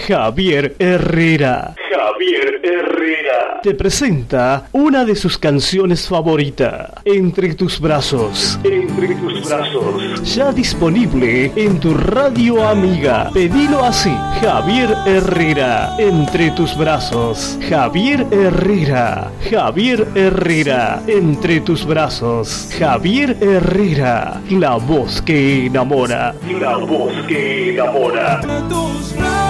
Javier Herrera. Javier Herrera te presenta una de sus canciones favoritas, Entre tus brazos. Entre tus brazos. Ya disponible en tu radio amiga. Pedilo así, Javier Herrera, Entre tus brazos. Javier Herrera, Javier Herrera, Entre tus brazos. Javier Herrera, la voz que enamora. La voz que enamora. Entre tus brazos.